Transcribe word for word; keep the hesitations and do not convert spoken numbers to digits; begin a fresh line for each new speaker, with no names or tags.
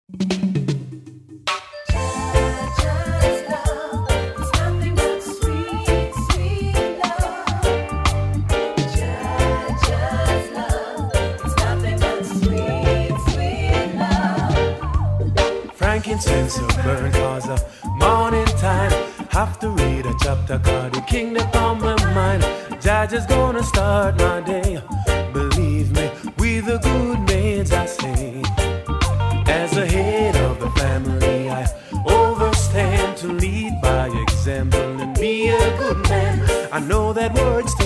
Frankincense will burn cause of morning time. Have to read a chapter called the kingdom on my mind. Judge is gonna start my day. Believe me, with the good maids I say. As the head of the family I overstand to lead by example and be a good man. I know that words